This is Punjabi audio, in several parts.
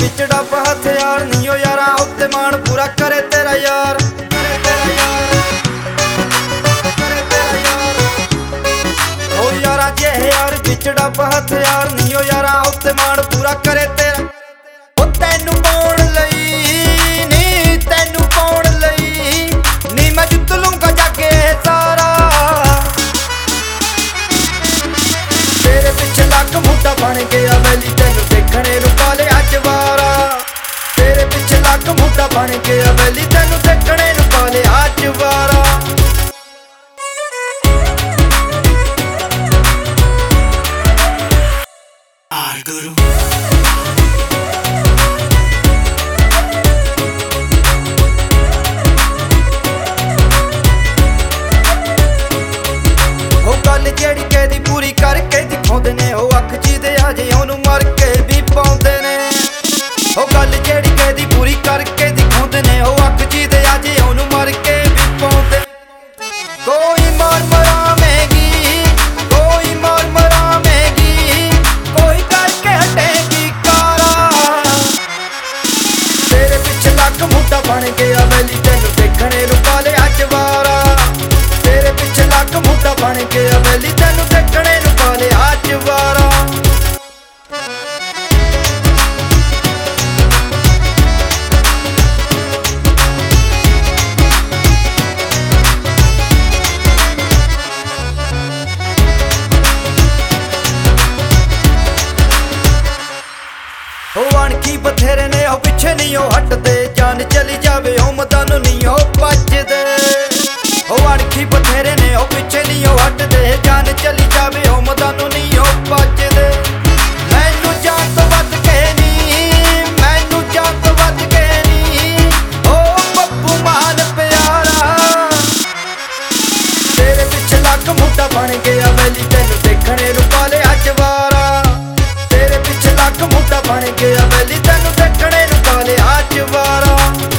ਵਿੱਚ ਡੱਬ ਹਥਿਆਰ ਨੀ ਓ ਯਾਰਾਂ ਉੱਤੇ ਮਾਣ ਪੂਰਾ ਕਰੇ ਤੇਰਾ ਯਾਰ। ਓ ਯਾਰਾਂ ਜੇ ਯਾਰ ਵਿੱਚ ਡੱਬ ਹਥਿਆਰ ਨੀ ਓ ਯਾਰਾਂ ਉੱਤੇ ਮਾਣ ਪੂਰਾ ਕਰੇ ਤੇਰਾ। ਓ ਤੈਨੂੰ ਪਾਉਣ ਲਈ ਨੀ ਤੈਨੂੰ ਪਾਉਣ ਲਈ ਨੀ ਮੈਂ ਜਿੱਤ ਲੂੰਗਾ ਜਾਕੇ ਸਾਰਾ। ਤੇਰੇ ਪਿੱਛੇ ਲੱਗ ਮੁੰਡਾ ਬਣ ਗਿਆ ਵੈਲੀ ਤੈਨੂੰ ਦੇਖਣੇ ਨੂੰ ਪਾਲੇ ਅੱਜ ਵਾਰਾ। ਤੇਰੇ ਪਿੱਛੇ ਲੱਗ ਮੁੰਡਾ ਬਣ ਗਿਆ ਵੈਲੀ ਤੈਨੂੰ ਦੇਖਣੇ ਨੂੰ ਪਾਲੇ ਅੱਜ ਵਾਰਾ। ਉਹ ਗੱਲ ਜਿਹੜੀ ਕਹਿਦੀ ਪੂਰੀ ਕਰਕੇ ਦਿਖਾਉਂਦੇ ਨੇ ਉਹ ਅੱਖ ਜਿਹਦੇ ਆ ਜੇ ਉਹਨੂੰ ਮਰ ਕੇ ਵੀ ਪਾਉਂਦੇ ਨੇ। ਉਹ ਗੱਲ ਜਿਹੜੀ ਕਹਿਦੀ ਪੂਰੀ ਕਰਕੇ ਦਿਖਾਉਂਦੇ ਨੇ ਉਹ ਅੱਖ ਜਿਹਦੇ ਆ ਜੇ ਉਹਨੂੰ ਮਰ ਕੇ ਵੀ ਪਾਉਂਦੇ। ਕੋਈ ਮਾਰ ਮਰਾਵੇਗੀ ਕੋਈ ਮਾਰ ਮਰਾਵੇਗੀ ਕੋਈ ਕਰਕੇ ਹਟੇਗੀ ਕਾਰਾ। ਤੇਰੇ ਪਿੱਛੇ ਲੱਗ ਮੁੰਡਾ ਬਣ ਗਿਆ ਵੈਲੀ ਤੈਨੂੰ ਦੇਖਣੇ ਨੂੰ ਪਾਲੇ ਅੱਜ ਵਾਰਾ। ਤੇਰੇ ਪਿੱਛੇ ਲੱਗ ਮੁੰਡਾ ਬਣ ਗਿਆ ਵੈਲੀ ਤੈਨੂੰ ਦੇਖਣੇ ਨੂੰ ਪਾਲੇ ਅੱਜ ਵਾਰਾ। ਉਹ ਅਣਖੀ ਬਥੇਰੇ ਨੇ ਉਹ ਪਿੱਛੇ ਨਹੀਂ ਉਹ ਹਟਦੇ ਜਾਨ ਚਲੀ ਜਾਵੇ ਉਹ ਮਦਾਂ ਨੂੰ ਨਹੀਂ ਉਹ ਭੱਜਦੇ। ਉਹ ਅਣਖੀ ਬਥੇਰੇ ਨੇ ਉਹ ਪਿੱਛੇ ਨਹੀਂ ਉਹ ਹਟਦੇ ਜਾਨ ਚਲੀ ਜਾਵੇ ਉਹ ਮਦਾਂ ਨੂੰ ਨਹੀਂ ਉਹ ਭੱਜਦੇ। ਮੈਨੂੰ ਜਾਨ ਤੋਂ ਵੱਧ ਕੇ ਨੀ ਮੈਨੂੰ ਜਾਨ ਤੋਂ ਵੱਧ ਕੇ ਨੀ ਉਹ ਬੱਬੂ ਮਾਨ ਪਿਆਰਾ। ਤੇਰੇ ਪਿੱਛੇ ਲੱਗ ਮੁੰਡਾ ਬਣ ਗਿਆ ਵੈਲੀ ਤੈਨੂੰ ਦੇਖਣੇ ਨੂੰ ਪਾਲੇ ਅੱਜ ਵਾਰਾ। ਤੇਰੇ ਪਿੱਛੇ ਲੱਗ ਮੁੰਡਾ ਬਣ ਗਿਆ ਵੈਲੀ ਤੈਨੂੰ ਦੇਖਣੇ ਨੂੰ ਪਾਲੇ ਅੱਜ ਵਾਰਾ।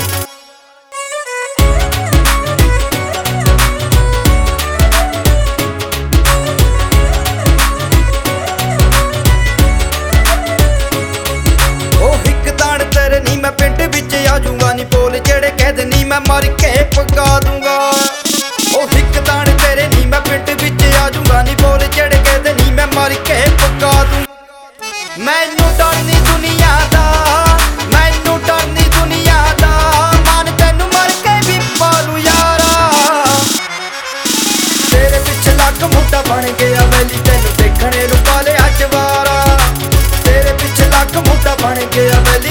ਉਹ ਇੱਕ ਤਾਣ ਤੇਰੇ ਨੀ ਮੈਂ ਪਿੰਡ ਵਿੱਚ ਆ ਜੂੰਗਾ ਨੀ ਬੋਲ ਜਿਹੜੇ ਕਹਿਦੇ ਨੀ ਮੈਂ ਮਰ ਕੇ ਪਕਾ ਦੂੰਗਾ। ਉਹ ਇੱਕ ਤਾਣ ਤੇਰੇ ਨੀ ਮੈਂ ਪਿੰਡ ਵਿੱਚ ਆ ਜੂੰਗਾ ਨੀ ਬੋਲ ਜਿਹੜੇ ਕਹਿਦੇ ਨੀ ਮੈਂ ਮਰ ਕੇ ਪਕਾ ਦੂੰਗਾ। ਮੈਨੂੰ ਡਰ ਨੀ ਦੁਨੀਆ ਦਾ ਮੈਨੂੰ ਡਰ ਨੀ ਦੁਨੀਆ ਦਾ ਮਨ ਤੈਨੂੰ ਮਰ ਕੇ ਵੀ ਪਾਲੂ ਯਾਰਾ। ਤੇਰੇ ਪਿੱਛੇ ਲੱਗ ਮੁੰਡਾ ਬਣ ਗਿਆ ਵੈਲੀ ਤੈਨੂੰ ਦੇਖਣੇ ਨੂੰ ਪਾਲੇ ਅੱਜ ਵਾਰਾ। ਤੇਰੇ ਪਿੱਛੇ ਲੱਗ ਮੁੰਡਾ ਬਣ ਗਿਆ ਵੈਲੀ